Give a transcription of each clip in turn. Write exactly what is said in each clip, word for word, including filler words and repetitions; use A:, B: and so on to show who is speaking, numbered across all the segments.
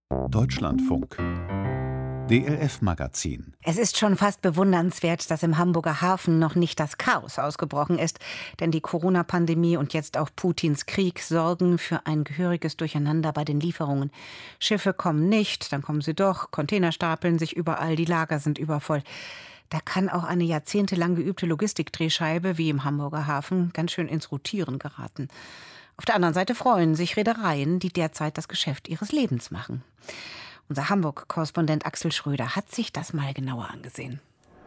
A: Deutschlandfunk. D L F-Magazin.
B: Es ist schon fast bewundernswert, dass im Hamburger Hafen noch nicht das Chaos ausgebrochen ist. Denn die Corona-Pandemie und jetzt auch Putins Krieg sorgen für ein gehöriges Durcheinander bei den Lieferungen. Schiffe kommen nicht, dann kommen sie doch. Container stapeln sich überall, die Lager sind übervoll. Da kann auch eine jahrzehntelang geübte Logistikdrehscheibe wie im Hamburger Hafen ganz schön ins Rotieren geraten. Auf der anderen Seite freuen sich Reedereien, die derzeit das Geschäft ihres Lebens machen. Unser Hamburg-Korrespondent Axel Schröder hat sich das mal genauer angesehen.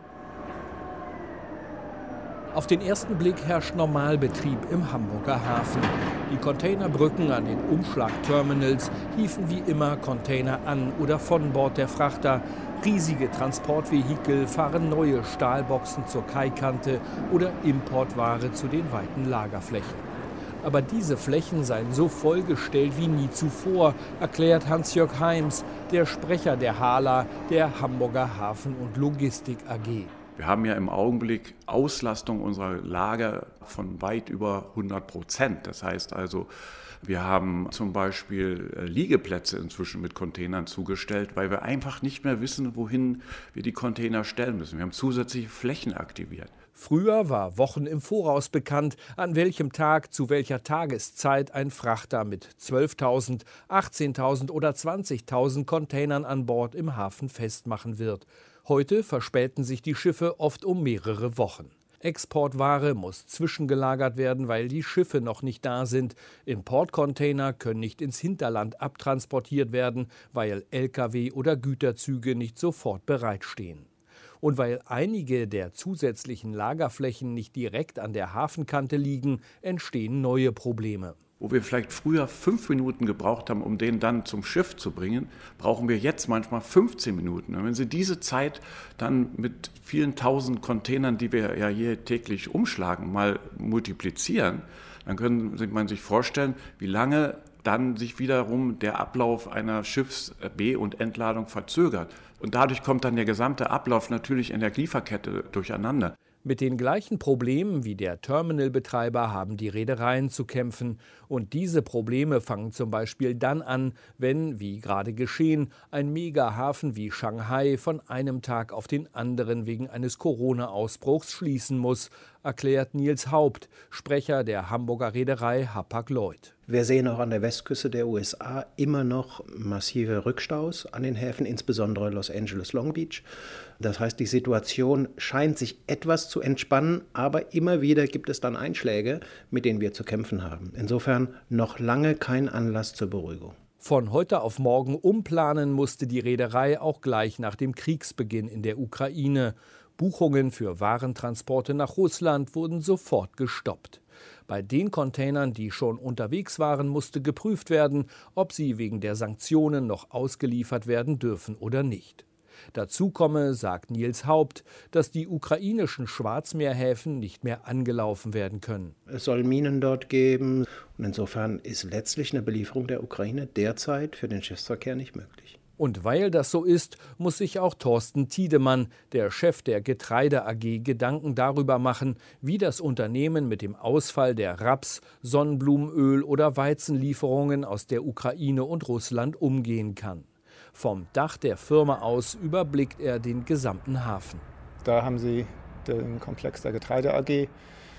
C: Auf den ersten Blick herrscht Normalbetrieb im Hamburger Hafen. Die Containerbrücken an den Umschlagterminals hieven wie immer Container an oder von Bord der Frachter. Riesige Transportvehikel fahren neue Stahlboxen zur Kaikante oder Importware zu den weiten Lagerflächen. Aber diese Flächen seien so vollgestellt wie nie zuvor, erklärt Hans-Jörg Heims, der Sprecher der HHLA, der Hamburger Hafen- und Logistik A G.
D: Wir haben ja im Augenblick Auslastung unserer Lager von weit über hundert Prozent. Das heißt also, wir haben zum Beispiel Liegeplätze inzwischen mit Containern zugestellt, weil wir einfach nicht mehr wissen, wohin wir die Container stellen müssen. Wir haben zusätzliche Flächen aktiviert.
C: Früher war Wochen im Voraus bekannt, an welchem Tag zu welcher Tageszeit ein Frachter mit zwölftausend, achtzehntausend oder zwanzigtausend Containern an Bord im Hafen festmachen wird. Heute verspäten sich die Schiffe oft um mehrere Wochen. Exportware muss zwischengelagert werden, weil die Schiffe noch nicht da sind. Importcontainer können nicht ins Hinterland abtransportiert werden, weil L K W oder Güterzüge nicht sofort bereitstehen. Und weil einige der zusätzlichen Lagerflächen nicht direkt an der Hafenkante liegen, entstehen neue Probleme.
D: Wo wir vielleicht früher fünf Minuten gebraucht haben, um den dann zum Schiff zu bringen, brauchen wir jetzt manchmal fünfzehn Minuten. Und wenn Sie diese Zeit dann mit vielen tausend Containern, die wir ja hier täglich umschlagen, mal multiplizieren, dann können Sie man sich vorstellen, wie lange dann sich wiederum der Ablauf einer Schiffs-B- und Entladung verzögert. Und dadurch kommt dann der gesamte Ablauf natürlich in der Lieferkette durcheinander.
C: Mit den gleichen Problemen wie der Terminalbetreiber haben die Reedereien zu kämpfen. Und diese Probleme fangen zum Beispiel dann an, wenn, wie gerade geschehen, ein Megahafen wie Shanghai von einem Tag auf den anderen wegen eines Corona-Ausbruchs schließen muss, erklärt Nils Haupt, Sprecher der Hamburger Reederei Hapag-Lloyd.
E: Wir sehen auch an der Westküste der U S A immer noch massive Rückstaus an den Häfen, insbesondere Los Angeles, Long Beach. Das heißt, die Situation scheint sich etwas zu entspannen, aber immer wieder gibt es dann Einschläge, mit denen wir zu kämpfen haben. Insofern noch lange kein Anlass zur Beruhigung.
C: Von heute auf morgen umplanen musste die Reederei auch gleich nach dem Kriegsbeginn in der Ukraine. Buchungen für Warentransporte nach Russland wurden sofort gestoppt. Bei den Containern, die schon unterwegs waren, musste geprüft werden, ob sie wegen der Sanktionen noch ausgeliefert werden dürfen oder nicht. Dazu komme, sagt Nils Haupt, dass die ukrainischen Schwarzmeerhäfen nicht mehr angelaufen werden können.
E: Es soll Minen dort geben und insofern ist letztlich eine Belieferung der Ukraine derzeit für den Schiffsverkehr nicht möglich.
C: Und weil das so ist, muss sich auch Thorsten Tiedemann, der Chef der Getreide A G, Gedanken darüber machen, wie das Unternehmen mit dem Ausfall der Raps-, Sonnenblumenöl- oder Weizenlieferungen aus der Ukraine und Russland umgehen kann. Vom Dach der Firma aus überblickt er den gesamten Hafen.
F: Da haben Sie den Komplex der Getreide A G,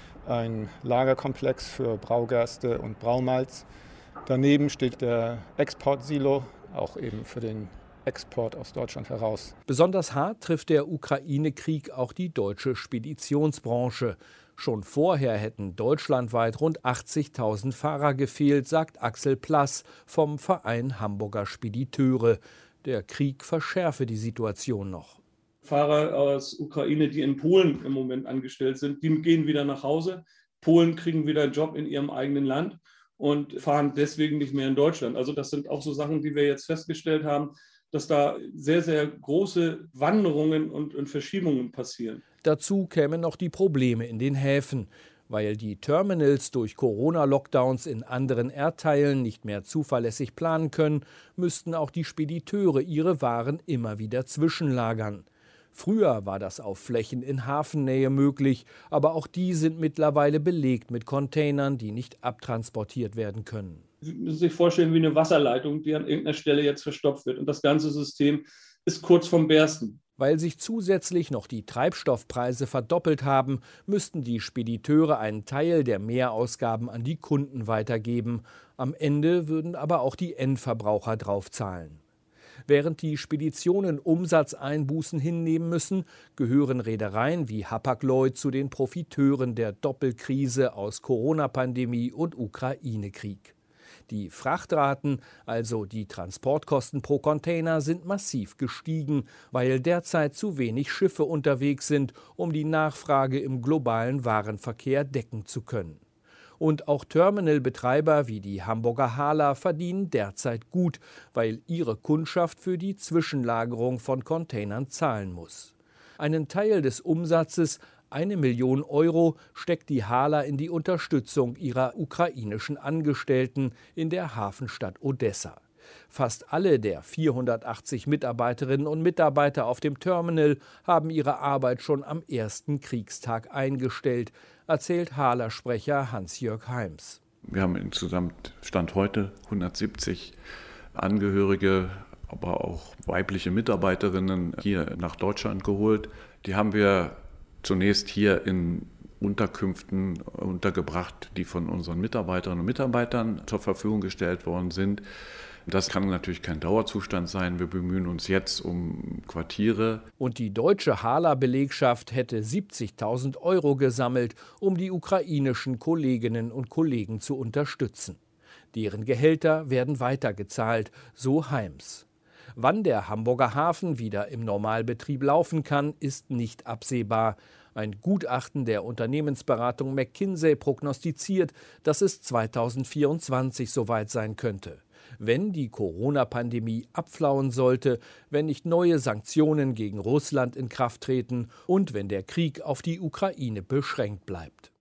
F: ein Lagerkomplex für Braugerste und Braumalz. Daneben steht der Exportsilo, auch eben für den Export aus Deutschland heraus.
C: Besonders hart trifft der Ukraine-Krieg auch die deutsche Speditionsbranche. Schon vorher hätten deutschlandweit rund achtzigtausend Fahrer gefehlt, sagt Axel Plass vom Verein Hamburger Spediteure. Der Krieg verschärfe die Situation noch.
G: Fahrer aus Ukraine, die in Polen im Moment angestellt sind, die gehen wieder nach Hause. Polen kriegen wieder einen Job in ihrem eigenen Land und fahren deswegen nicht mehr in Deutschland. Also das sind auch so Sachen, die wir jetzt festgestellt haben, dass da sehr, sehr große Wanderungen und, und Verschiebungen passieren.
C: Dazu kämen noch die Probleme in den Häfen. Weil die Terminals durch Corona-Lockdowns in anderen Erdteilen nicht mehr zuverlässig planen können, müssten auch die Spediteure ihre Waren immer wieder zwischenlagern. Früher war das auf Flächen in Hafennähe möglich, aber auch die sind mittlerweile belegt mit Containern, die nicht abtransportiert werden können.
G: Sie müssen sich vorstellen wie eine Wasserleitung, die an irgendeiner Stelle jetzt verstopft wird. Und das ganze System ist kurz vorm Bersten.
C: Weil sich zusätzlich noch die Treibstoffpreise verdoppelt haben, müssten die Spediteure einen Teil der Mehrausgaben an die Kunden weitergeben. Am Ende würden aber auch die Endverbraucher draufzahlen. Während die Speditionen Umsatzeinbußen hinnehmen müssen, gehören Reedereien wie Hapag-Lloyd zu den Profiteuren der Doppelkrise aus Corona-Pandemie und Ukraine-Krieg. Die Frachtraten, also die Transportkosten pro Container, sind massiv gestiegen, weil derzeit zu wenig Schiffe unterwegs sind, um die Nachfrage im globalen Warenverkehr decken zu können. Und auch Terminalbetreiber wie die Hamburger Hala verdienen derzeit gut, weil ihre Kundschaft für die Zwischenlagerung von Containern zahlen muss. Einen Teil des Umsatzes, eine Million Euro, steckt die Hala in die Unterstützung ihrer ukrainischen Angestellten in der Hafenstadt Odessa. Fast alle der vierhundertachtzig Mitarbeiterinnen und Mitarbeiter auf dem Terminal haben ihre Arbeit schon am ersten Kriegstag eingestellt, erzählt Hala-Sprecher Hans-Jörg Heims.
D: Wir haben insgesamt Stand heute hundertsiebzig Angehörige, aber auch weibliche Mitarbeiterinnen hier nach Deutschland geholt. Die haben wir zunächst hier in Unterkünften untergebracht, die von unseren Mitarbeiterinnen und Mitarbeitern zur Verfügung gestellt worden sind. Das kann natürlich kein Dauerzustand sein. Wir bemühen uns jetzt um Quartiere.
C: Und die deutsche Hala-Belegschaft hätte siebzigtausend Euro gesammelt, um die ukrainischen Kolleginnen und Kollegen zu unterstützen. Deren Gehälter werden weitergezahlt, so Heims. Wann der Hamburger Hafen wieder im Normalbetrieb laufen kann, ist nicht absehbar. Ein Gutachten der Unternehmensberatung McKinsey prognostiziert, dass es zweitausendvierundzwanzig soweit sein könnte. Wenn die Corona-Pandemie abflauen sollte, wenn nicht neue Sanktionen gegen Russland in Kraft treten und wenn der Krieg auf die Ukraine beschränkt bleibt.